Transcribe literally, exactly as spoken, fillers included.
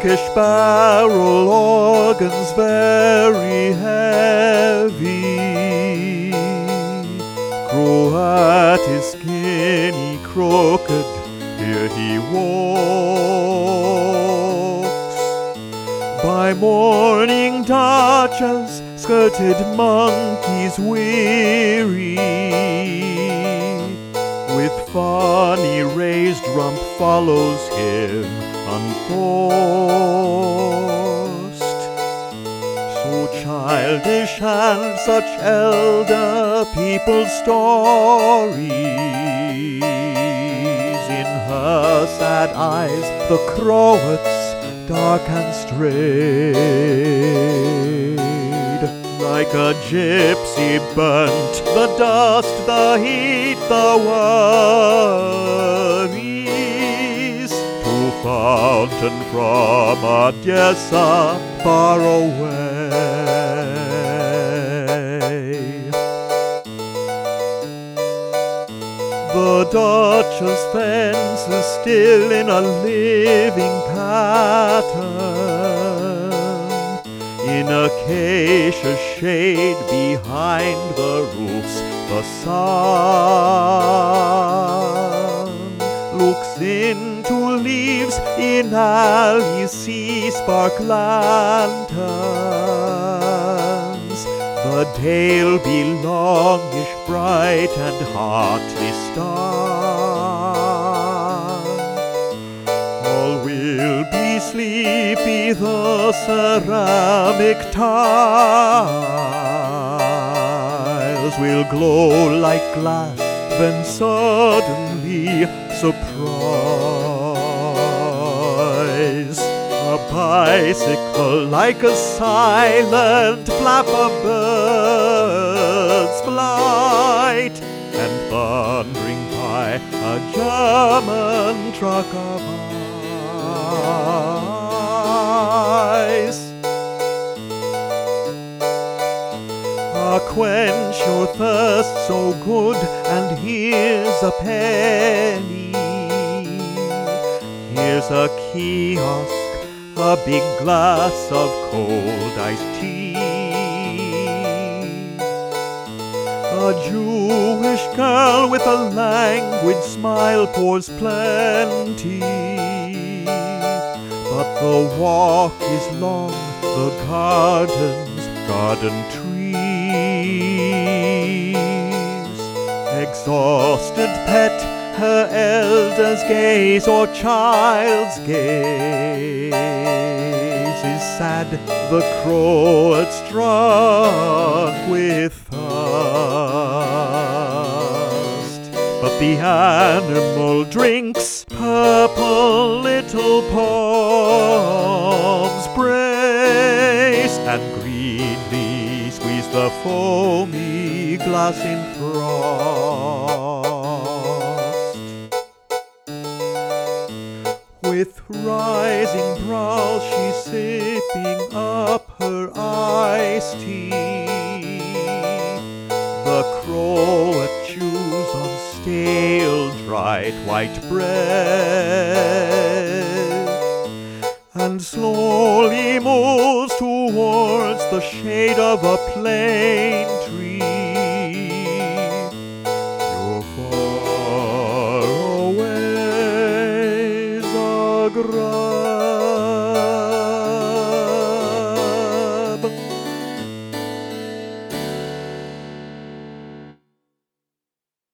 Turkish barrel organs very heavy. Croat is skinny, crooked, here he walks. By morning Dacia's skirted monkeys weary, with funny raised rump follows him unforced. So childish and such elder people's stories. In her sad eyes the Croats dark and strayed. Like a gypsy burnt, the dust, the heat, the worries, to fountain from Odessa far away. The Duchess fences still in a living pattern, in acacia shade behind the roofs. The sun looks into leaves in alleys, see spark lanterns. The day'll be longish, bright and hotly starred. All will be sleepy, the ceramic tiles will glow like glass, then suddenly surprise. A bicycle like a silent flap of bird's flight, and thundering by a German truck of ice. Quench your thirst so good, and here's a penny. Here's a kiosk, a big glass of cold iced tea. A Jewish girl with a languid smile pours plenty, but the walk is long, the garden's garden trees. Exhausted pet, her elder's gaze or child's gaze is sad, the Croat's drunk with thirst. But the animal drinks purple little palms brace, and greedily squeeze the foamy glass in frost. With rising brows she's sipping up her iced tea. The Croat chews on stale, dried white bread, and slowly moves towards the shade of a plane